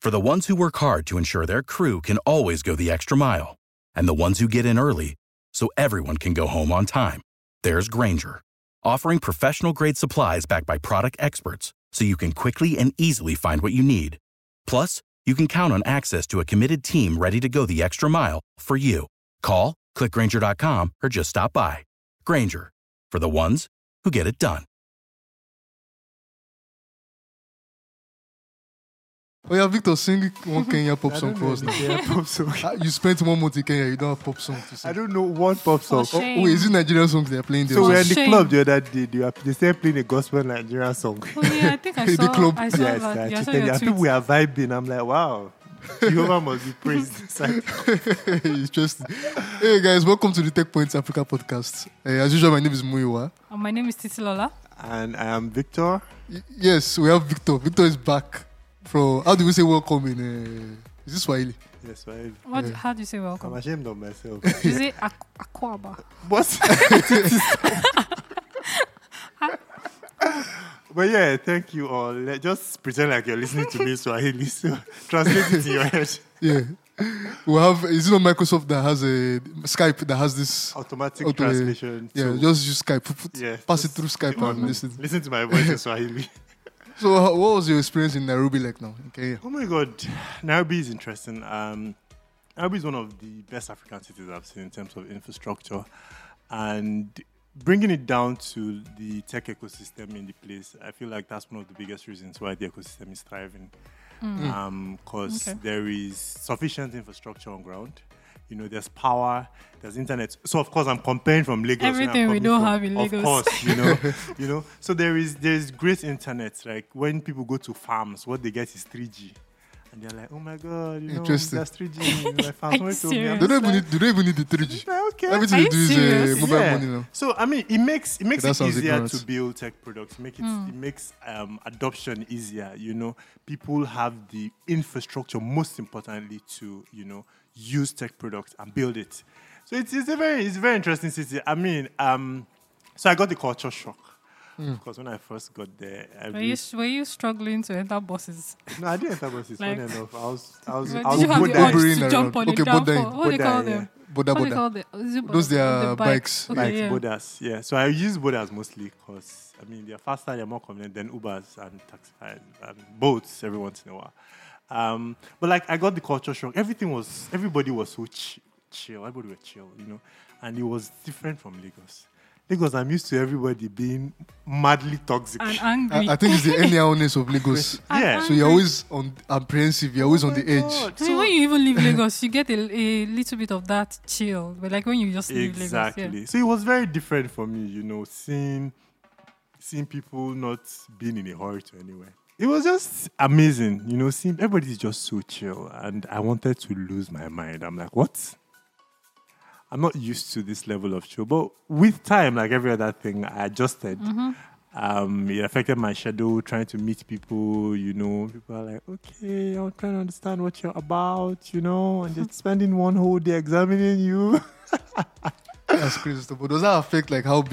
For the ones who work hard to ensure their crew can always go the extra mile, and the ones who get in early so everyone can go home on time, there's Grainger, offering professional-grade supplies backed by product experts so you can quickly and easily find what you need. Plus, you can count on access to a committed team ready to go the extra mile for you. Call, click Grainger.com, or just stop by. Grainger, for the ones who get it done. Oh yeah, Victor, sing one Kenya pop song for us now. Pop song. You spent 1 month in Kenya, you don't have pop song to sing. I don't know one pop song. For shame. Wait, is it Nigerian songs they're playing there? So we're in shame. the club the other day. They started playing a gospel Nigerian song. Oh yeah, I think I The saw. club. I saw Yes, that. I Yeah, I saw cheated. your I think tweet. we are vibing. I'm like, wow. Jehovah must be praised. It's like, Interesting. Hey guys, welcome to the Tech Points Africa podcast. As usual, my name is Muyiwa. My name is Titilola. and I am Victor. Yes, we have Victor. Victor is back from, how do we say welcome in, is this Swahili? Yes, right. How do you say I'm welcome? ashamed of myself. You say Akwaba. What? But yeah, thank you all. Just pretend like you're listening to me Swahili. So translate it in your head. Yeah. We have, is it not Microsoft that has a, Skype that has this? Automatic translation. Yeah, So, just use Skype. yeah, Pass it just through Skype and listen. Listen to my voice in Swahili. So what was your experience in Nairobi like now in Kenya? Oh my God, Nairobi is interesting. Nairobi is one of the best African cities I've seen in terms of infrastructure, and bringing it down to the tech ecosystem in the place. I feel like that's one of the biggest reasons why the ecosystem is thriving, because there is sufficient infrastructure on ground. You know, there's power, there's internet. So of course, I'm comparing from Lagos. where I'm Everything we coming don't from. have in Lagos. Of course, you know. So there's great internet. Like when people go to farms, what they get is 3G. And they're like, oh my God, you know, Interesting. that's 3G. My farms Are you went to me. serious? I'm They just don't even need the 3G. like, okay. Everything Are they you do is serious? mobile Yeah. money now. So I mean, it makes That it sounds easier ignorant. to build tech products. It makes adoption easier. You know, people have the infrastructure. Most importantly, to use tech products and build it. So it's a very interesting city. I mean, so I got the culture shock because when I first got there, Were you struggling to enter buses? no, I didn't enter buses. Like- Funny enough, I was Did I was you have good the at urge Bordering to around. jump on Okay, it down bordering. for? What do they call them? Boda What do they boda. call them? Is it Those they the are bikes. Okay, like yeah. Bodas, yeah. So I use Bodas mostly because they're faster, they're more convenient than Ubers and Taxify and boats every once in a while. But like I got the culture shock. Everybody was so chill. Everybody was chill, and it was different from Lagos. Lagos, I'm used to everybody being madly toxic. And angry. I think it's the anyhowness of Lagos. Yeah. So you're always apprehensive. You're always on the edge. I mean, when you even leave Lagos, you get a little bit of that chill. But like when you just leave Exactly. Lagos, So it was very different for me, seeing people not being in a hurry to anywhere. It was just amazing, seeing everybody's just so chill, and I wanted to lose my mind. I'm like, what? I'm not used to this level of chill, but with time, like every other thing, I adjusted. It affected my schedule, trying to meet people. People are like, okay, I'm trying to understand what you're about, and they're spending one whole day examining you. That's crazy stuff. But does that affect like how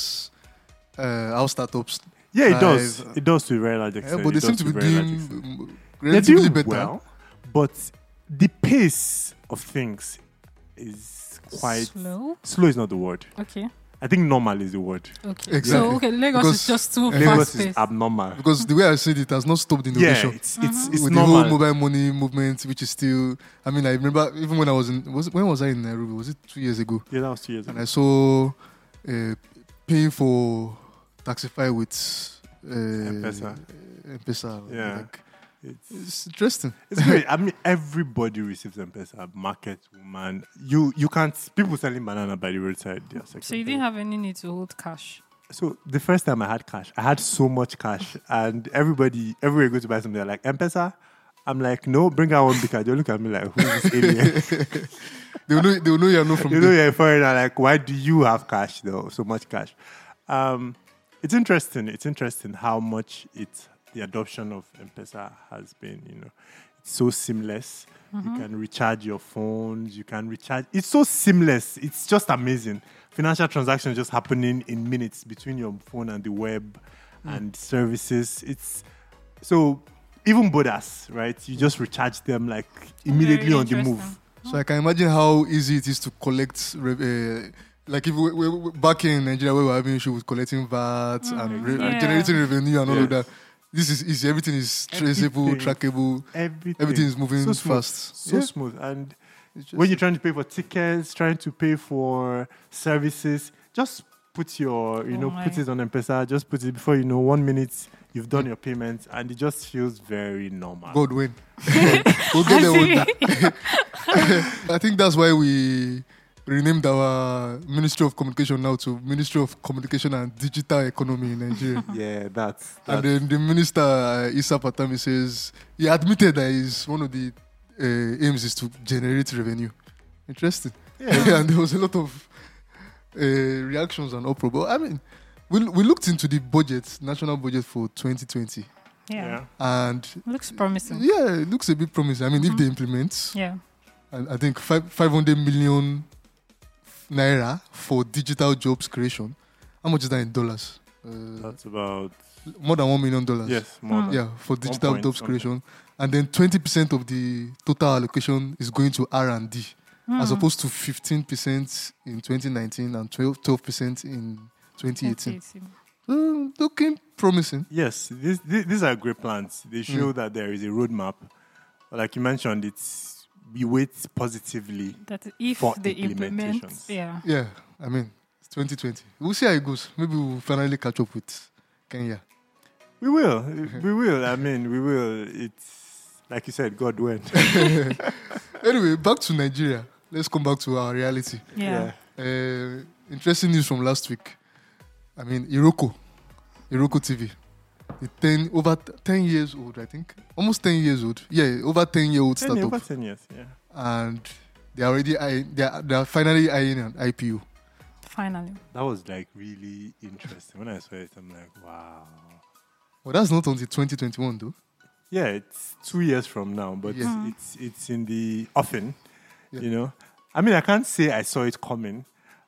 how startups? Yeah, it does. thrive? It does to a very large Yeah, extent. but they It seem does to be a very large doing extent. They're relatively doing better. well, but the pace of things is quite slow. slow. Is not the word. Okay. I think normal is the word. Okay. Exactly. So Lagos Because is just too Lagos fast is paced. abnormal. Because the way I said it has not stopped Yeah, innovation. it's With normal. the whole mobile money movement, which is still, I mean, I remember even when I was when was I in Nairobi? Was it 2 years ago? Yeah, that was 2 years And ago. I saw paying for Taxify with M-Pesa. M-Pesa. Yeah. Like, It's it's interesting. it's great. I mean, everybody receives M-Pesa. Market woman, you can't. People selling banana by the roadside. They are So you didn't have any need to hold cash. So the first time I had cash, I had so much cash, and everywhere I go to buy something, they're like, M-Pesa? I'm like, no, bring out one because they look at me like, who is this alien? They will know you're not from You know there. you're a foreigner, like, why do you have cash though? So much cash. It's interesting. It's interesting how much the adoption of M-Pesa has been, It's so seamless. You can recharge your phones. You can recharge. It's so seamless. It's just amazing. Financial transactions just happening in minutes between your phone and the web and services. even Bodas, right? You just recharge them like immediately Very on the move. interesting. So I can imagine how easy it is to collect. Like if we back in Nigeria where we're having issue with collecting VAT and Yeah. generating revenue and all of Yes. that. This is easy. Everything is traceable, Everything. trackable. Everything is moving so smooth, fast. so Yeah. smooth. And It's just- when you're trying to pay for tickets, trying to pay for services, just put your, put it on M-Pesa. Just put it before 1 minute. You've done your payment, and it just feels very normal. God win. We'll get there one day. I think that's why we renamed our Ministry of Communication now to Ministry of Communication and Digital Economy in Nigeria. Yeah, that's And then the minister, Issa Patami, says he admitted that one of the aims is to generate revenue. Interesting. Yeah. And there was a lot of reactions and uproar. But I mean, we looked into the budget, national budget for 2020. Yeah. And Looks promising. yeah, it looks a bit promising. I mean, if they implement, Yeah. I think 500 million naira for digital jobs creation. How much is that in dollars? That's about More than $1 million. yes, more than Yeah, for digital point jobs something. creation. And then 20% of the total allocation is going to R&D, as opposed to 15% in 2019 and 12% in 2018. Looking promising. Yes, these are great plans. They show that there is a roadmap. But like you mentioned, we wait positively. That if For they implement, implementations. yeah. Yeah, I mean, it's 2020. We'll see how it goes. Maybe we'll finally catch up with Kenya. We will. We will. I mean, we will. It's like you said, God went. Anyway, back to Nigeria. Let's come back to our reality. Yeah. Interesting news from last week. I mean, Iroko TV. Over 10 years old, I think. Almost 10 years old. Yeah, over 10-year-old startup. Over 10 years, yeah. And they're already they're finally eyeing an IPO. Finally. That was like really interesting. When I saw it, I'm like, wow. Well, that's not until 2021, though. Yeah, it's 2 years from now, but Yeah. it's in the offing, Yeah. I mean, I can't say I saw it coming.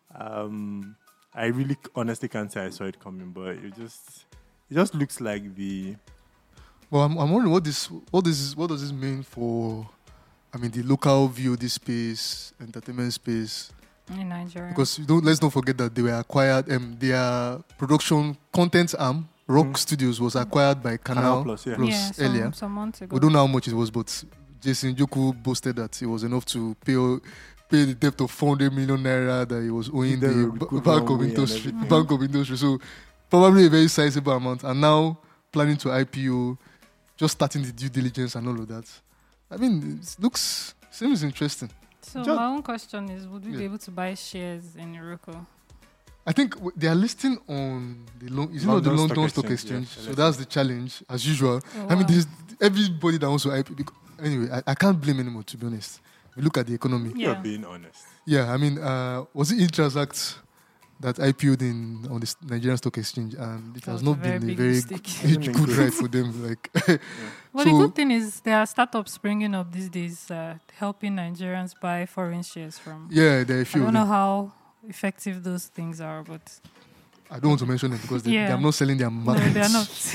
I really honestly can't say I saw it coming, but it just looks like the... Well, I'm wondering what does this mean for, I mean, the local VOD space, entertainment space. In Nigeria. Because let's not forget that they were acquired. Their production content arm, Rock Studios, was acquired by Canal Plus, yeah. Plus earlier. some months ago. We don't know how much it was, but Jason Joku boasted that it was enough to pay the debt of 400 million naira that he was owing Then the recruit Bank one of way and Industry. everything. Bank of Industry. So probably a very sizable amount. And now planning to IPO, just starting the due diligence and all of that. I mean, seems interesting. So Just- my own question is, would we Yeah. be able to buy shares in Iroko? I think they are listing on the London London Stock Stock Exchange, Exchange. yeah. So that's the challenge, as usual. Oh, I mean, wow. there's everybody that wants to IPO. Anyway, I can't blame anymore, to be honest. We look at the economy. Yeah. You're being honest. Yeah, I mean, was it Intransact that IPO'd on the Nigerian Stock Exchange, and it That has was a not very been a big very mistake. huge good ride for them. Like, Well, the good thing is there are startups springing up these days helping Nigerians buy foreign shares from. yeah, there are a I few. don't of know them. how effective those things are, but I don't want to mention them because Yeah. they're not selling their no, market. they are not.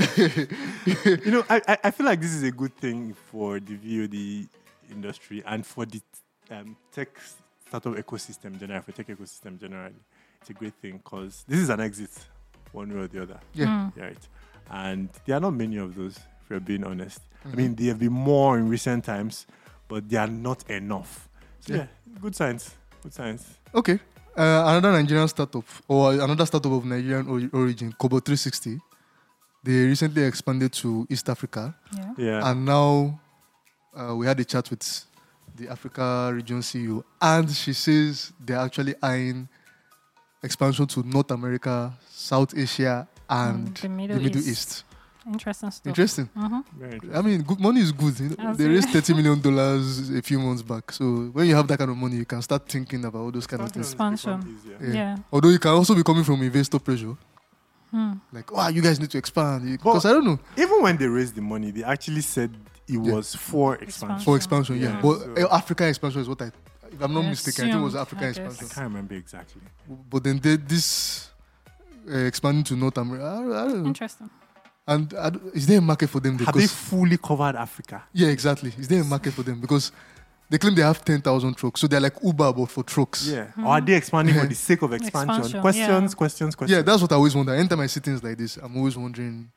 I feel like this is a good thing for the VOD industry and for the tech startup ecosystem generally, for tech ecosystem generally. It's a great thing because this is an exit, one way or the other. Yeah. Right. And there are not many of those, if you're being honest. Mhm. I mean, there have been more in recent times, but they are not enough. So, Yeah. yeah, good signs. Good signs. Okay. Another Nigerian startup, or another startup of Nigerian origin, Kobo 360. They recently expanded to East Africa, Yeah. Yeah. and now we had a chat with the Africa region CEO, and she says they're actually eyeing expansion to North America, South Asia, and The the Middle Middle East. East. Interesting stuff. Interesting. Very interesting. I mean, good money is good. You know, I'll they say. raised $30 million a few months back. So when you have that kind of money, you can start thinking about all those kind of things. Expansion. Become easier. Yeah. Although you can also be coming from investor pressure. Hmm. Like, wow, you guys need to expand. Because I don't know. Even when they raised the money, they actually said it was for expansion. For expansion, yeah. Yeah. But So- African expansion is what if I'm not I mistaken, I think it was assumed, African I guess. I expansion. can't remember exactly. But then this expanding to North America, I don't know. Interesting. And is there a market for them? Have they fully covered Africa? Yeah, exactly. Is there a market for them? Because they claim they have 10,000 trucks. So they're like Uber, but for trucks. Yeah. Or are they expanding for the sake of expansion? Questions. Yeah, that's what I always wonder. Anytime I see things like this, I'm always wondering,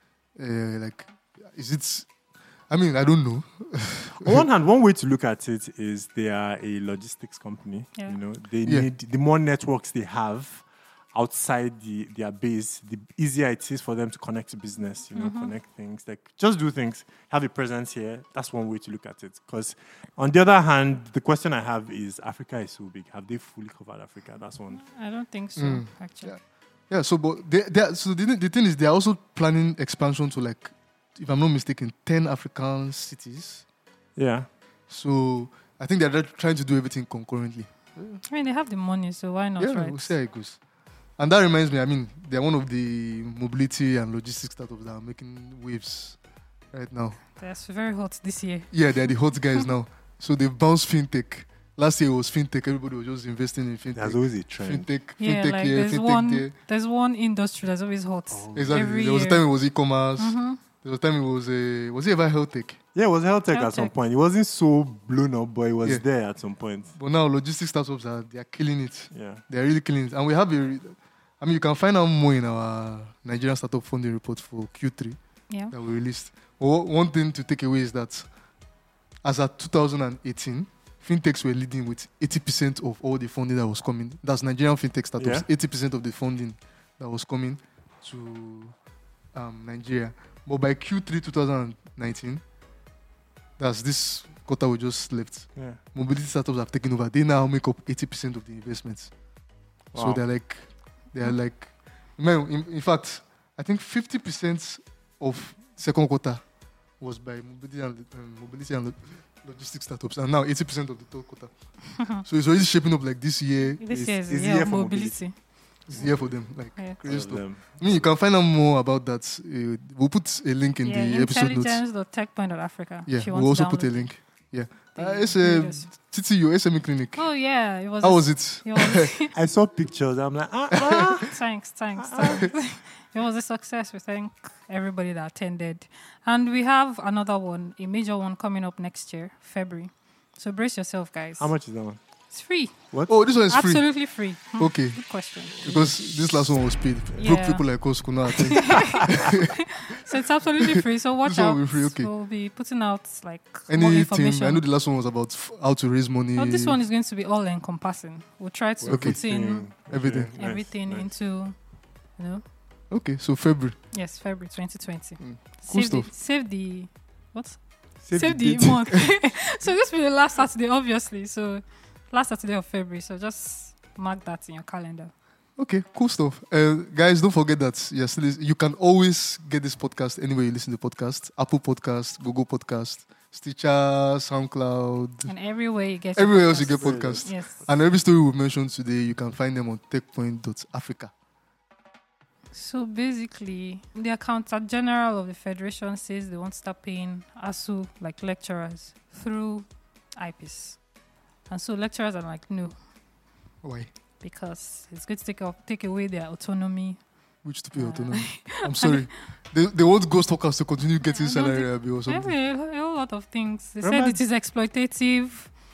is it... I mean, I don't know. On one hand, one way to look at it is they are a logistics company. Yeah. You know, they need the more networks they have outside their base, the easier it is for them to connect to business. You know, connect things, like just do things, have a presence here. That's one way to look at it. Because on the other hand, the question I have is: Africa is so big. Have they fully covered Africa? That's one. I don't think so. Actually. Yeah. So, but the thing is, they are also planning expansion to, like, if I'm not mistaken, 10 African cities. Yeah. So I think they're trying to do everything concurrently. I mean, they have the money, so why not? Yeah, right? we'll see how it goes. And that reminds me, I mean, they're one of the mobility and logistics startups that are making waves right now. That's very hot this year. Yeah, they're the hot guys now. So they've bounced fintech. Last year it was fintech. Everybody was just investing in fintech. There's always a trend. Fintech Like here, fintech there. there's one industry that's always hot. Exactly. Every There was a year. time it was e-commerce. There was a time it was it ever health tech? Yeah, it was health tech at some Health tech. point. It wasn't so blown up, but it was there at some point. But now logistics startups they're killing it. Yeah. They're really killing it. And we have you can find out more in our Nigerian startup funding report for Q3 that we released. Well, one thing to take away is that as at 2018, fintechs were leading with 80% of all the funding that was coming. That's Nigerian fintech startups. 80% of the funding that was coming to Nigeria. But by Q3 2019, that's this quarter we just left, mobility startups have taken over. They now make up 80% of the investments. Wow. So they're like, in fact, I think 50% of second quarter was by mobility and logistics startups, and now 80% of the third quarter. So it's already shaping up like this year. This year is it's the the year year of for mobility. It's the year for them, like crazy stuff. Them. I mean, you can find out more about that. We'll put a link in the episode notes. Intelligence.techpoint.africa. Yeah, if you we'll want to also put a download link. Yeah. the It's a videos. TTU SME clinic. Oh yeah, it was. How was it? It was I saw pictures. I'm like, thanks. It was a success. We thank everybody that attended, and we have another one, a major one coming up next year, February. So brace yourself, guys. how much is that one? It's free. What? Oh, this one is free. Absolutely free. Okay. Good question. Because this last one was paid. Yeah. Broke people like us could not attend. So it's absolutely free. So watch This one out. will be free, okay. We'll be putting out more Anything, information. I know the last one was about how to raise money. Oh, this one is going to be all encompassing. We'll try to Okay. put in Everything. Nice, everything nice. into, Okay, so February. yes, February 2020. Cool stuff. Save the what? Save Save the the date. month. So this will be the last Saturday, obviously. So last Saturday of February. So just mark that in your calendar. Okay, cool stuff. Guys, don't forget that you can always get this podcast anywhere you listen to podcast. Apple Podcast, Google Podcast, Stitcher, SoundCloud. And everywhere you get Everywhere else you get podcasts. podcasts. Yes. And every story we mentioned today, you can find them on techpoint.africa. So basically, the accountant general of the federation says they want to start paying ASU, like lecturers, through IPIS. And so lecturers are like, no, Why? because it's going to take away their autonomy. Which stupid autonomy. I'm sorry. They want ghost workers to continue getting salary or something. A whole lot of things. They Remember- said it is exploitative.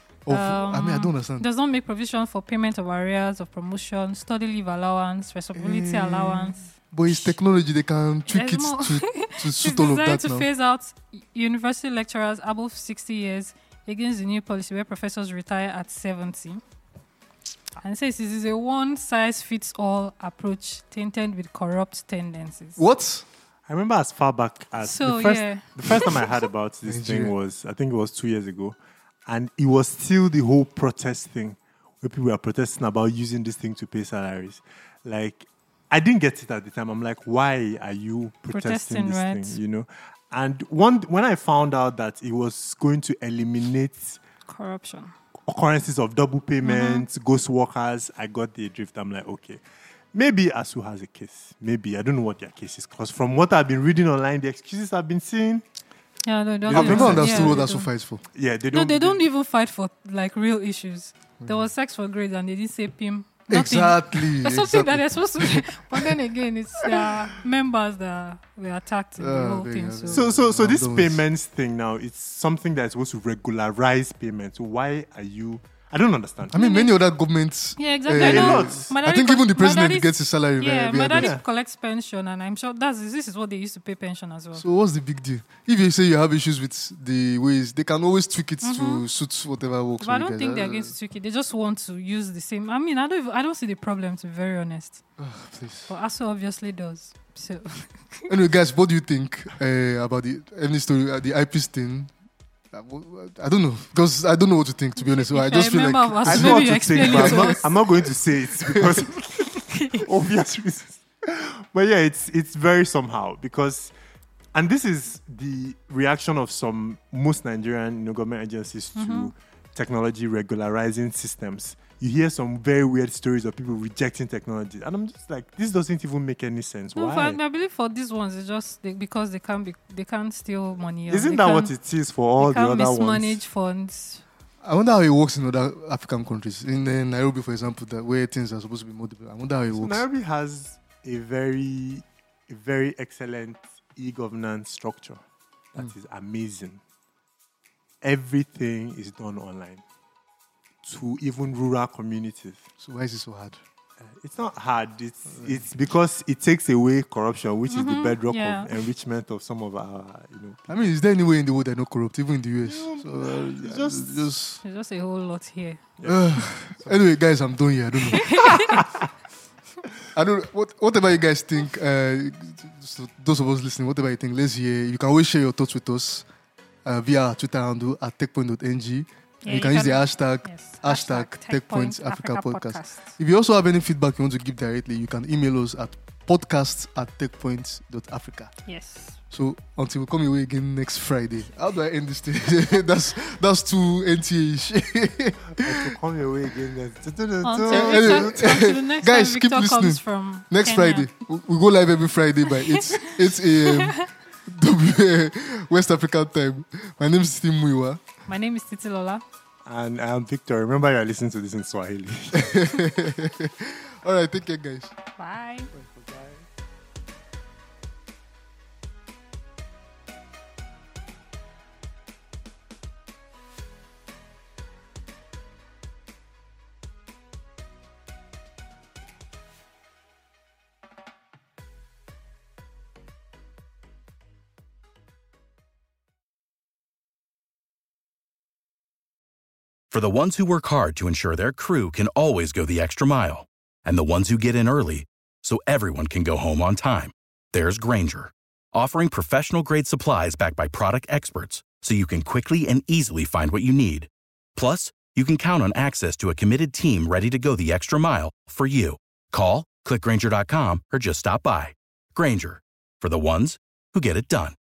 I don't understand. Does not make provision for payment of arrears of promotion, study leave allowance, responsibility allowance. But it's technology. They can tweak There's it more. to It's suit all of designed that to now. phase out university lecturers above 60 years against the new policy where professors retire at 70. And it says this is a one-size-fits-all approach tainted with corrupt tendencies. What? I remember as far back as So, the first time I heard about this Nigeria. thing was, I think it was 2 years ago, and it was still the whole protest thing where people were protesting about using this thing to pay salaries. Like, I didn't get it at the time. I'm like, why are you protesting this right? thing? You know? And when I found out that it was going to eliminate Corruption. occurrences of double payments, ghost workers, I got the drift. I'm like, okay, maybe ASU has a case. Maybe. I don't know what their case is. Because from what I've been reading online, the excuses I've been seeing, Yeah, they don't. I've never yeah, understood what they ASU don't. fights for. yeah, they No, don't. they don't even fight for like real issues. There was sex for grades and they didn't say PIM nothing. Exactly. It's something that they're supposed to be. But then again, it's their members that were attacked in the whole there thing. you have it. So this Don't- payments thing now, it's something that's supposed to regularize payments. So why are you? I don't understand. I mean, many other governments. Yeah, exactly. A I know. lot. My I daddy think even the my president daddy's- gets his salary. Yeah, every my other daddy day. collects pension, and I'm sure this is what they used to pay pension as well. So what's the big deal? If you say you have issues with the ways, they can always tweak it to suit whatever works. But I for you don't guys. think they're going to tweak it. They just want to use the same. I mean, I don't see the problem, to be very honest. Please. But ASU obviously does. So Anyway, guys, what do you think about the story, the IPs thing? I don't know, because I don't know what to think, to be honest. So I if just you're feel a member like of I ASU, know what maybe you to explain think, it but to us. I'm not going to say it because obvious reasons. But yeah, it's very somehow because, and this is the reaction of most Nigerian government agencies to technology regularizing systems. You hear some very weird stories of people rejecting technology, and I'm just like, this doesn't even make any sense. No, Why? I believe for these ones, it's just because they can't steal money. or Isn't they that can't- what it is for all they the can't other mismanage ones? funds. I wonder how it works in other African countries. In Nairobi, for example, where things are supposed to be more developed. I wonder how it So works. Nairobi has a very excellent e-governance structure that is amazing. Everything is done online to even rural communities. So why is it so hard? It's not hard. It's because it takes away corruption, which is the bedrock yeah. of enrichment of some of our, I mean, is there any way in the world they're not corrupt, even in the US? So it's just- There's just a whole lot here. Anyway, guys, I'm done here. I don't know. I don't. Whatever you guys think. So those of us listening, whatever you think, let's hear. You can always share your thoughts with us via our Twitter handle at techpoint.ng. Yeah, you can use the hashtag Yes. hashtag TechPoint TechPoint Podcast. If you also have any feedback you want to give directly, you can email us at podcasts@techpoint.africa. Yes. So until we come your way again next Friday. How do I end this thing? that's too NTA-ish. to come your way again. Until Anyway, the next guys, time keep Victor listening. comes from Next Kenya. Friday. We go live every Friday by 8 a.m. West African time. My name is Tim Muiwa. My name is Titi Lola. And I'm Victor. Remember, you're listening to this in Swahili. All right, take care, guys. Bye. For the ones who work hard to ensure their crew can always go the extra mile, and the ones who get in early so everyone can go home on time, there's Grainger, offering professional-grade supplies backed by product experts so you can quickly and easily find what you need. Plus, you can count on access to a committed team ready to go the extra mile for you. Call, click Grainger.com, or just stop by. Grainger, for the ones who get it done.